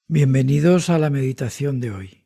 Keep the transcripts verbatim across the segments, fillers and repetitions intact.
Bienvenidos a la meditación de hoy.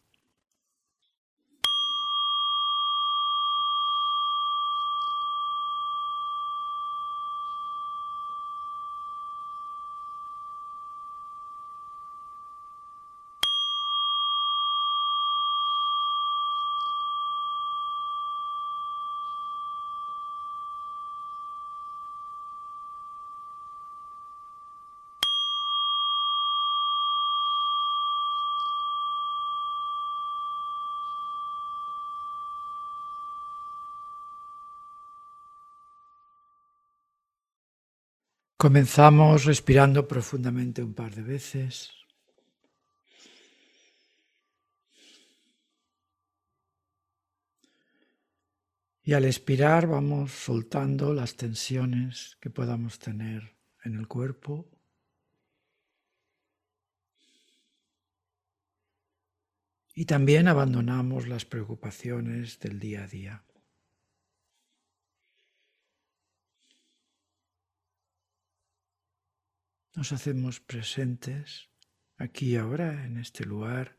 Comenzamos respirando profundamente un par de veces. Y al expirar vamos soltando las tensiones que podamos tener en el cuerpo. Y también abandonamos las preocupaciones del día a día. Nos hacemos presentes aquí y ahora, en este lugar,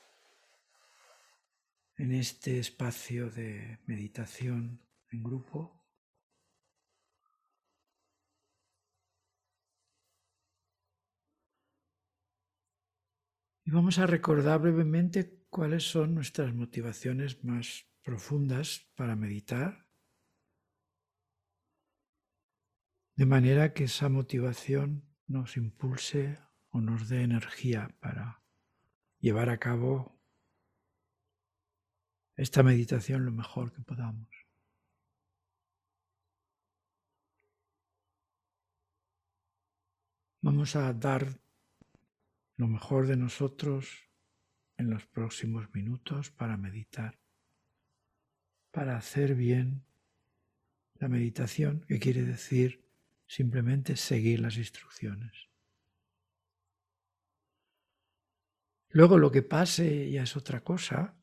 en este espacio de meditación en grupo. Y vamos a recordar brevemente cuáles son nuestras motivaciones más profundas para meditar, de manera que esa motivación nos impulse o nos dé energía para llevar a cabo esta meditación lo mejor que podamos. Vamos a dar lo mejor de nosotros en los próximos minutos para meditar, para hacer bien la meditación, que quiere decir simplemente seguir las instrucciones. Luego lo que pase ya es otra cosa.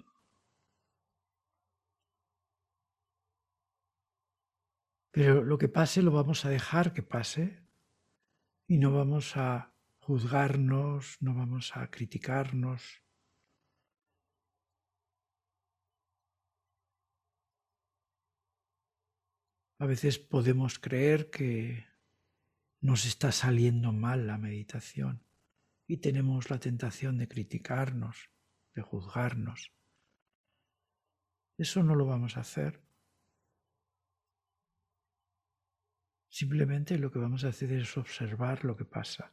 Pero lo que pase lo vamos a dejar que pase y no vamos a juzgarnos, no vamos a criticarnos. A veces podemos creer que nos está saliendo mal la meditación y tenemos la tentación de criticarnos, de juzgarnos. Eso no lo vamos a hacer. Simplemente lo que vamos a hacer es observar lo que pasa.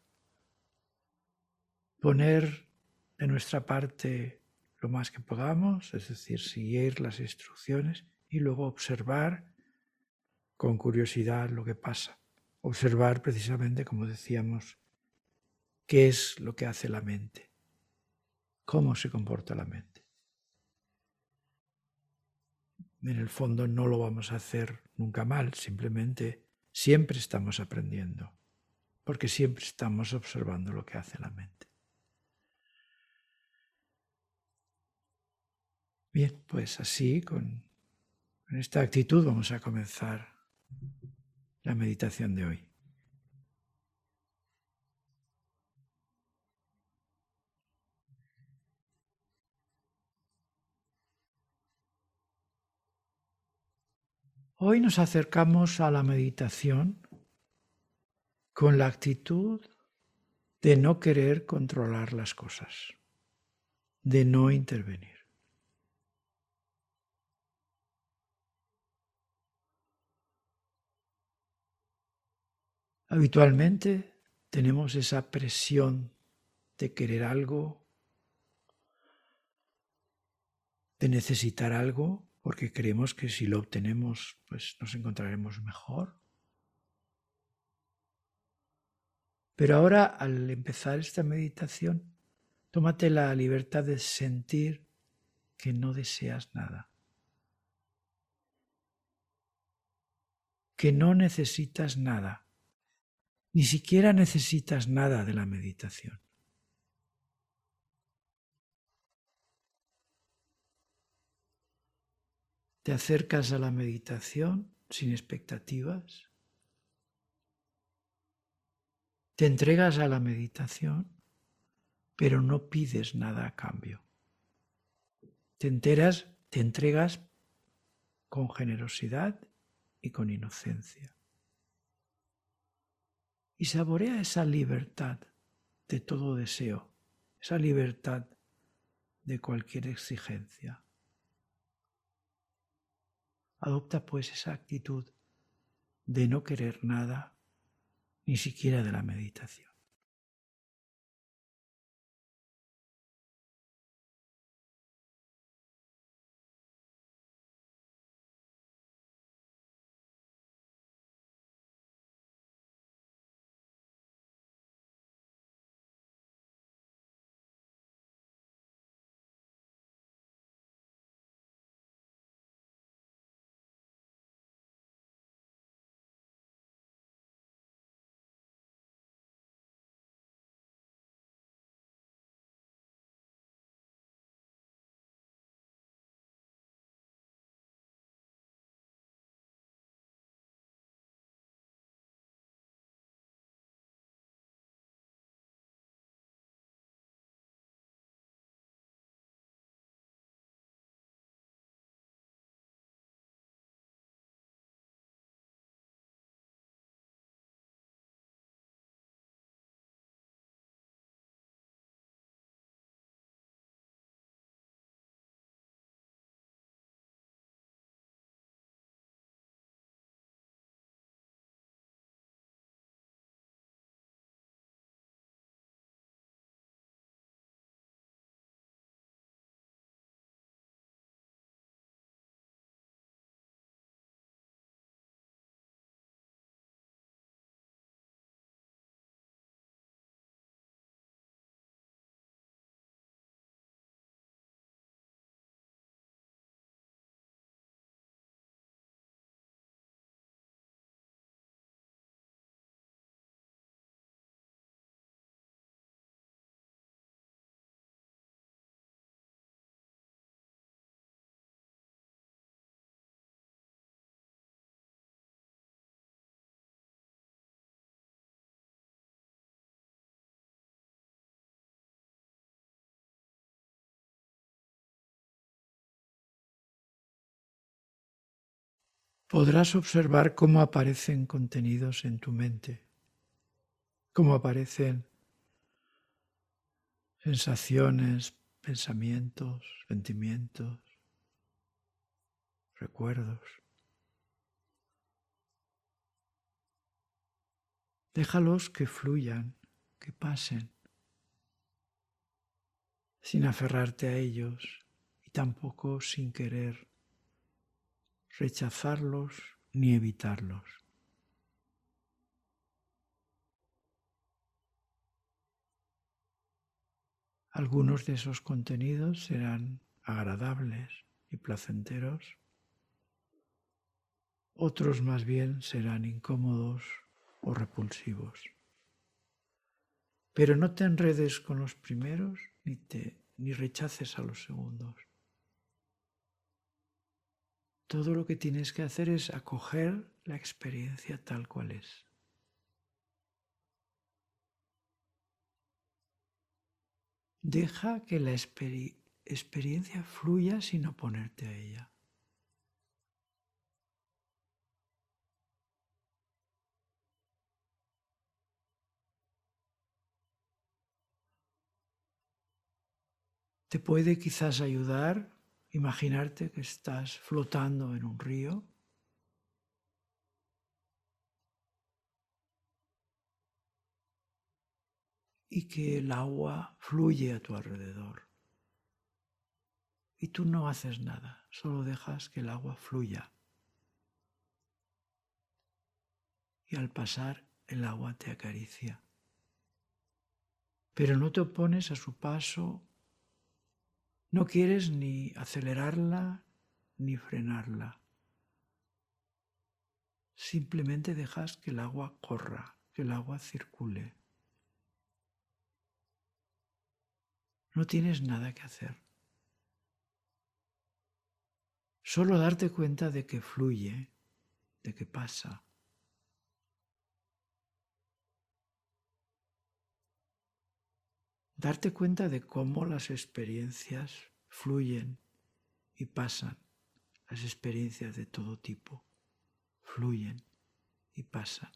Poner de nuestra parte lo más que podamos, es decir, seguir las instrucciones y luego observar con curiosidad lo que pasa. Observar precisamente, como decíamos, qué es lo que hace la mente, cómo se comporta la mente. En el fondo no lo vamos a hacer nunca mal, simplemente siempre estamos aprendiendo, porque siempre estamos observando lo que hace la mente. Bien, pues así, con, con esta actitud vamos a comenzar la meditación de hoy. Hoy nos acercamos a la meditación con la actitud de no querer controlar las cosas, de no intervenir. Habitualmente tenemos esa presión de querer algo, de necesitar algo, porque creemos que si lo obtenemos, pues nos encontraremos mejor. Pero ahora, al empezar esta meditación, tómate la libertad de sentir que no deseas nada, que no necesitas nada, ni siquiera necesitas nada de la meditación. Te acercas a la meditación sin expectativas, te entregas a la meditación pero no pides nada a cambio. Te enteras, te entregas con generosidad y con inocencia. Y saborea esa libertad de todo deseo, esa libertad de cualquier exigencia. Adopta pues esa actitud de no querer nada, ni siquiera de la meditación. Podrás observar cómo aparecen contenidos en tu mente, cómo aparecen sensaciones, pensamientos, sentimientos, recuerdos. Déjalos que fluyan, que pasen, sin aferrarte a ellos y tampoco sin querer rechazarlos ni evitarlos. Algunos de esos contenidos serán agradables y placenteros, otros más bien serán incómodos o repulsivos. Pero no te enredes con los primeros ni, te, ni rechaces a los segundos. Todo lo que tienes que hacer es acoger la experiencia tal cual es. Deja que la experi- experiencia fluya sin oponerte a ella. Te puede quizás ayudar imaginarte que estás flotando en un río y que el agua fluye a tu alrededor. Y tú no haces nada, solo dejas que el agua fluya. Y al pasar, el agua te acaricia. Pero no te opones a su paso, no quieres ni acelerarla ni frenarla. Simplemente dejas que el agua corra, que el agua circule. No tienes nada que hacer. Solo darte cuenta de que fluye, de que pasa. darte cuenta de cómo las experiencias fluyen y pasan, las experiencias de todo tipo fluyen y pasan.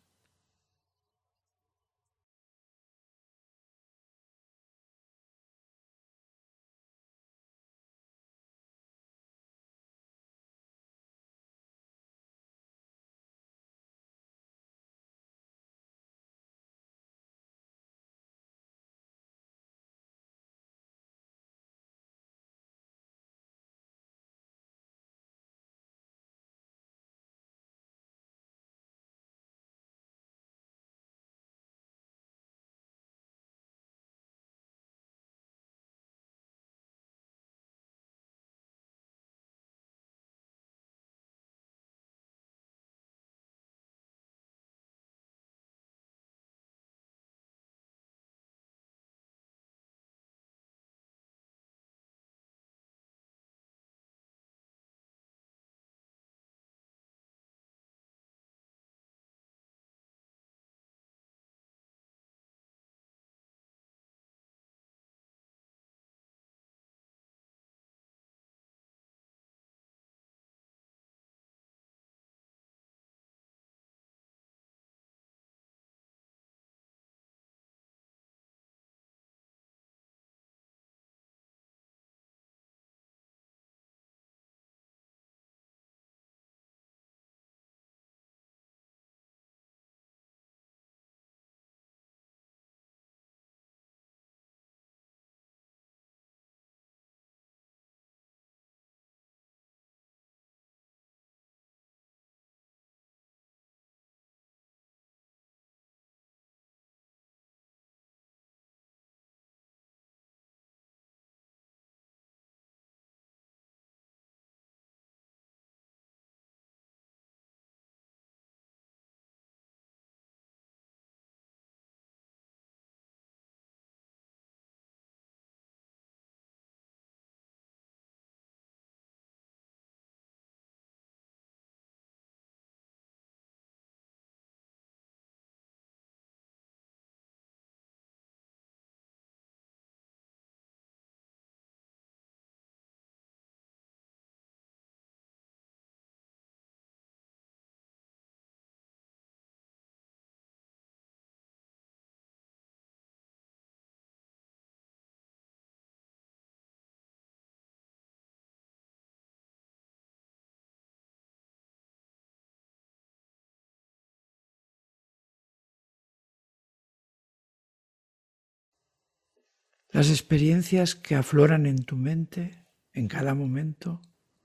Las experiencias que afloran en tu mente en cada momento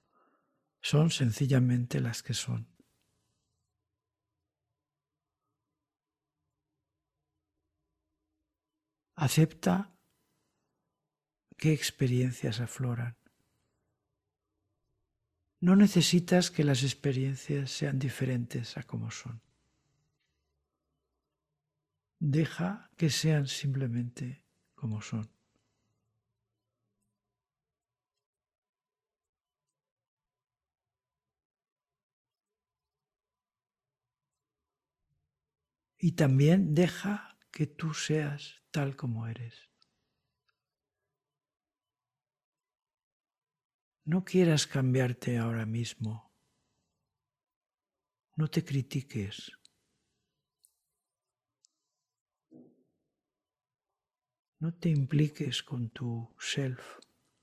son sencillamente las que son. Acepta qué experiencias afloran. No necesitas que las experiencias sean diferentes a como son. Deja que sean simplemente como son. Y también deja que tú seas tal como eres. No quieras cambiarte ahora mismo. No te critiques. No te impliques con tu self.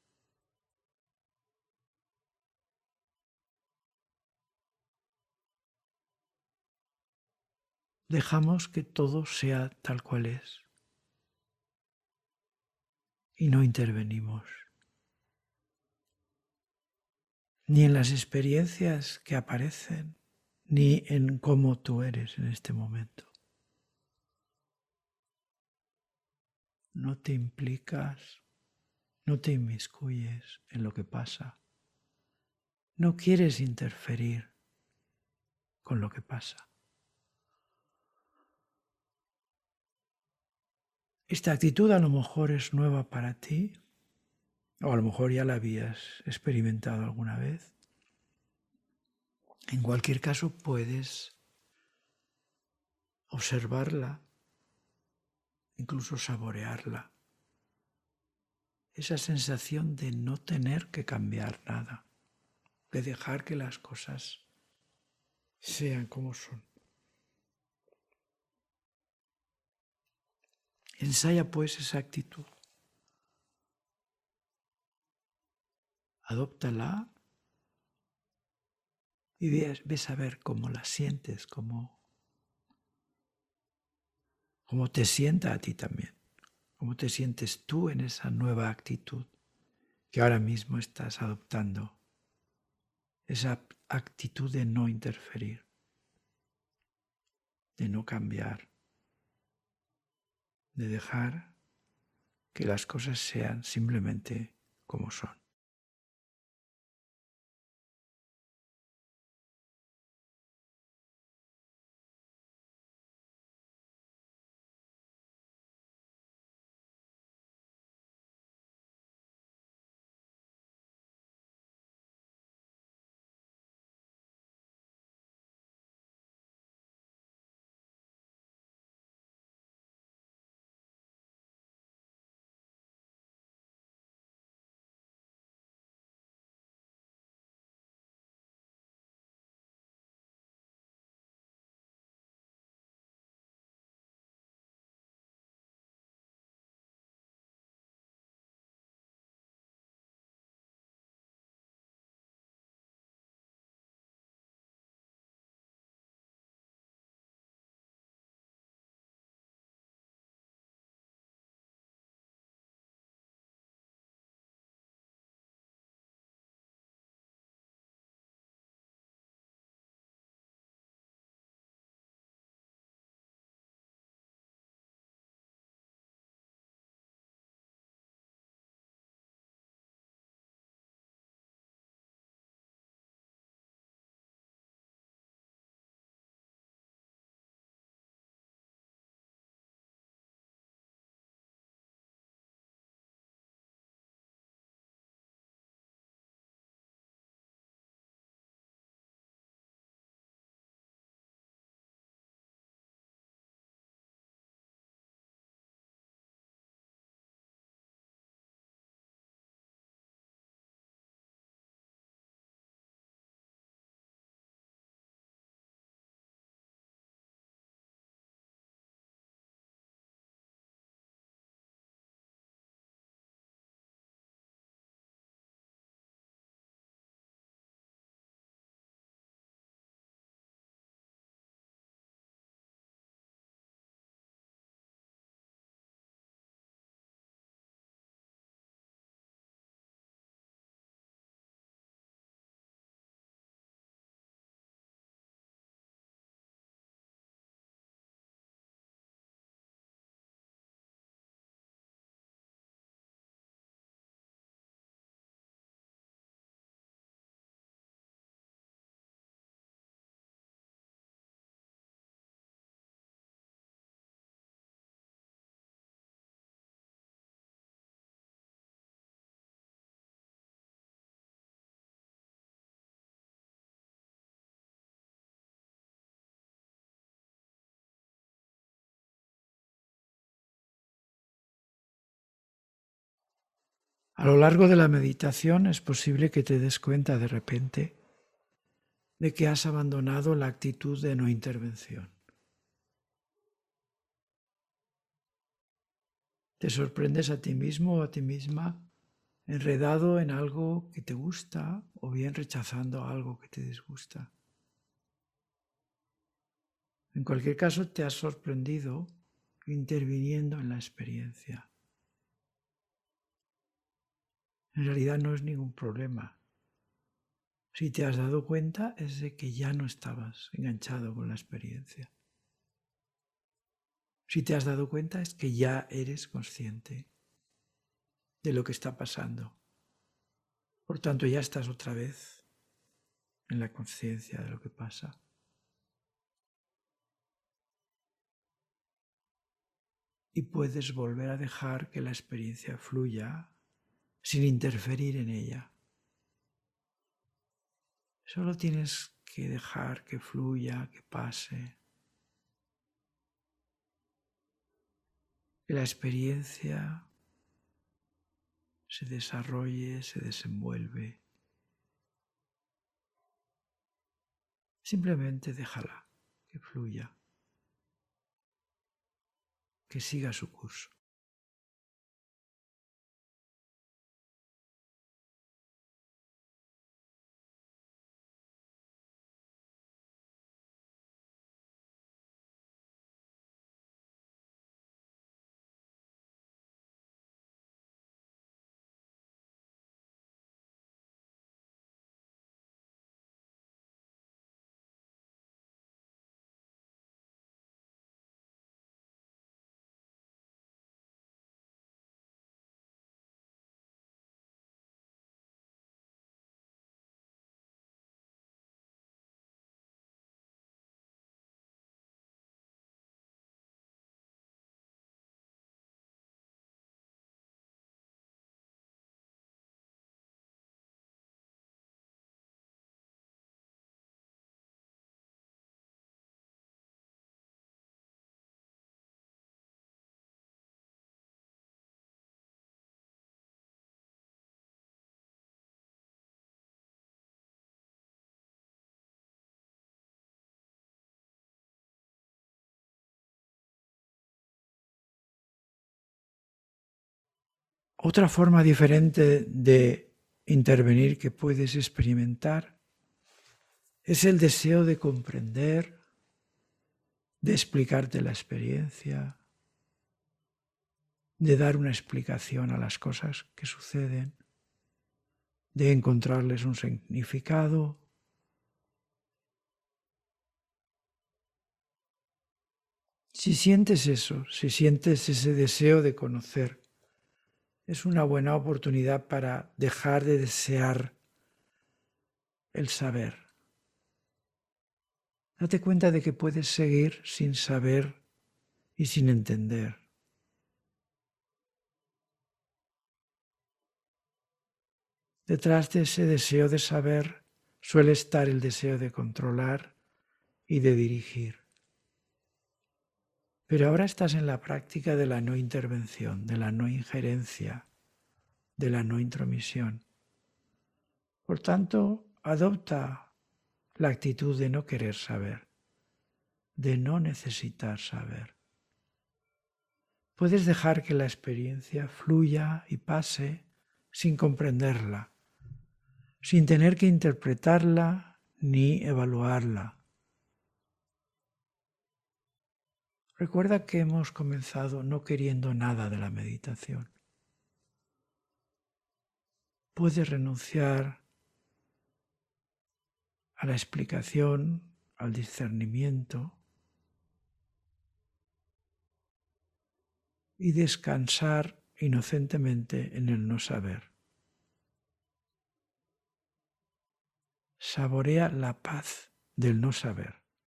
Dejamos que todo sea tal cual es y no intervenimos. Ni en las experiencias que aparecen, ni en cómo tú eres en este momento. No te implicas, no te inmiscuyes en lo que pasa. No quieres interferir con lo que pasa. Esta actitud a lo mejor es nueva para ti, o a lo mejor ya la habías experimentado alguna vez. En cualquier caso, puedes observarla, incluso saborearla, esa sensación de no tener que cambiar nada, de dejar que las cosas sean como son. Ensaya pues esa actitud. Adóptala y ves, ves a ver cómo la sientes, cómo, cómo te sienta a ti también, cómo te sientes tú en esa nueva actitud que ahora mismo estás adoptando, esa actitud de no interferir, de no cambiar, de dejar que las cosas sean simplemente como son. A lo largo de la meditación es posible que te des cuenta de repente de que has abandonado la actitud de no intervención. Te sorprendes a ti mismo o a ti misma enredado en algo que te gusta o bien rechazando algo que te disgusta. En cualquier caso, te has sorprendido interviniendo en la experiencia. En realidad no es ningún problema. Si te has dado cuenta es de que ya no estabas enganchado con la experiencia. Si te has dado cuenta es que ya eres consciente de lo que está pasando. Por tanto, ya estás otra vez en la conciencia de lo que pasa. Y puedes volver a dejar que la experiencia fluya sin interferir en ella. Solo tienes que dejar que fluya, que pase. Que la experiencia se desarrolle, se desenvuelve. Simplemente déjala que fluya, que siga su curso. Otra forma diferente de intervenir que puedes experimentar es el deseo de comprender, de explicarte la experiencia, de dar una explicación a las cosas que suceden, de encontrarles un significado. Si sientes eso, si sientes ese deseo de conocer, es una buena oportunidad para dejar de desear el saber. Date cuenta de que puedes seguir sin saber y sin entender. Detrás de ese deseo de saber suele estar el deseo de controlar y de dirigir. Pero ahora estás en la práctica de la no intervención, de la no injerencia, de la no intromisión. Por tanto, adopta la actitud de no querer saber, de no necesitar saber. Puedes dejar que la experiencia fluya y pase sin comprenderla, sin tener que interpretarla ni evaluarla. Recuerda que hemos comenzado no queriendo nada de la meditación. Puedes renunciar a la explicación, al discernimiento y descansar inocentemente en el no saber. Saborea la paz del no saber.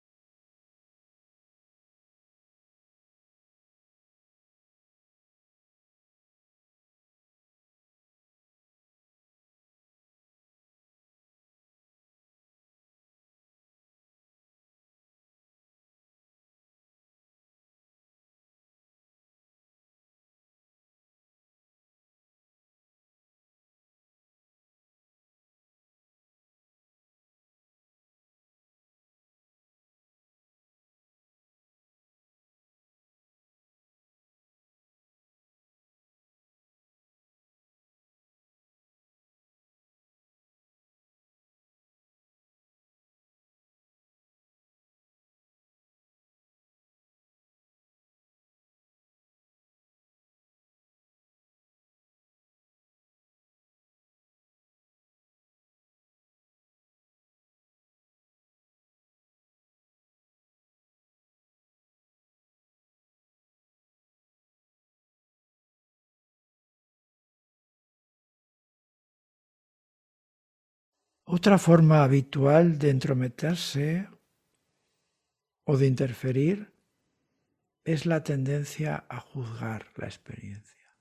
Otra forma habitual de entrometerse o de interferir es la tendencia a juzgar la experiencia.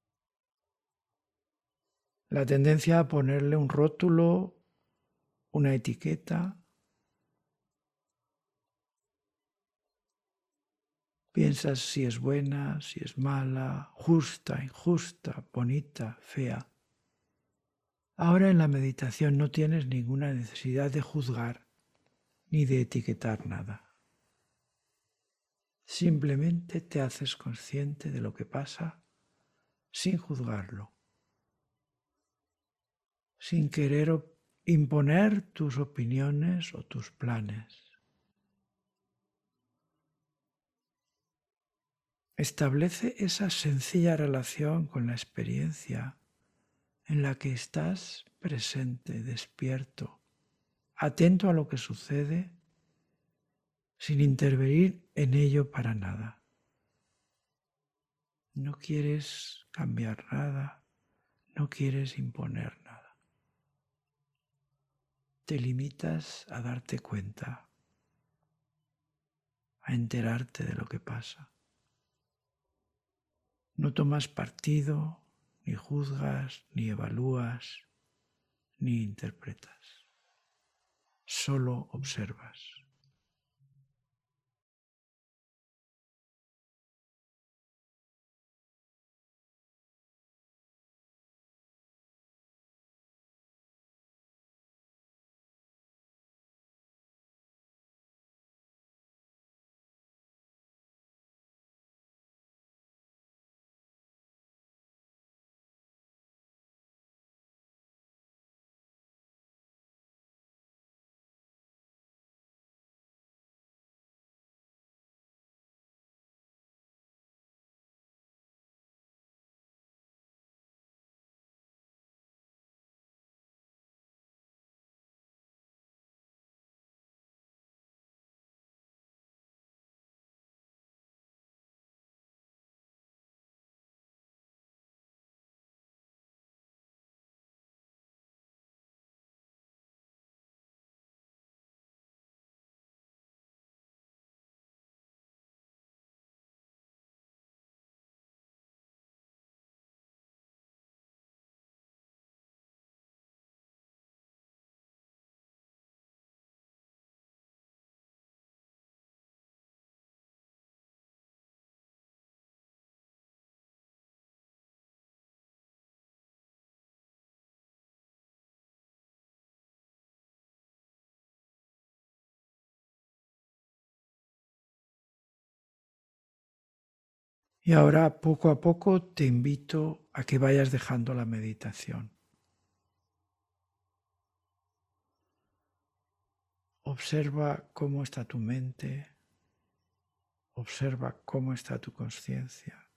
La tendencia a ponerle un rótulo, una etiqueta. Piensas si es buena, si es mala, justa, injusta, bonita, fea. Ahora en la meditación no tienes ninguna necesidad de juzgar ni de etiquetar nada. Simplemente te haces consciente de lo que pasa sin juzgarlo, sin querer imponer tus opiniones o tus planes. Establece esa sencilla relación con la experiencia en la que estás presente, despierto, atento a lo que sucede, sin intervenir en ello para nada. No quieres cambiar nada, no quieres imponer nada. Te limitas a darte cuenta, a enterarte de lo que pasa. No tomas partido, ni juzgas, ni evalúas, ni interpretas. Solo observas. Y ahora, poco a poco, te invito a que vayas dejando la meditación. Observa cómo está tu mente, observa cómo está tu conciencia.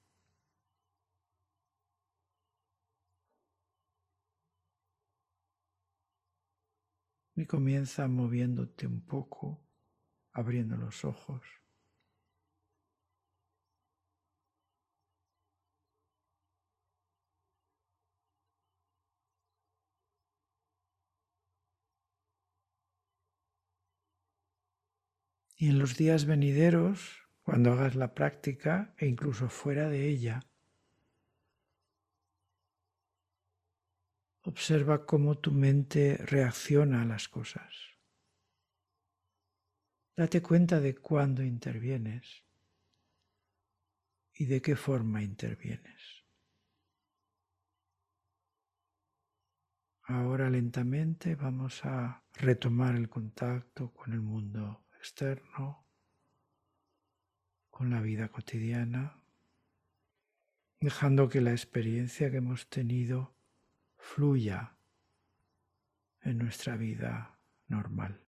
Y comienza moviéndote un poco, abriendo los ojos. Y en los días venideros, cuando hagas la práctica e incluso fuera de ella, observa cómo tu mente reacciona a las cosas. Date cuenta de cuándo intervienes y de qué forma intervienes. Ahora lentamente vamos a retomar el contacto con el mundo externo, con la vida cotidiana, dejando que la experiencia que hemos tenido fluya en nuestra vida normal.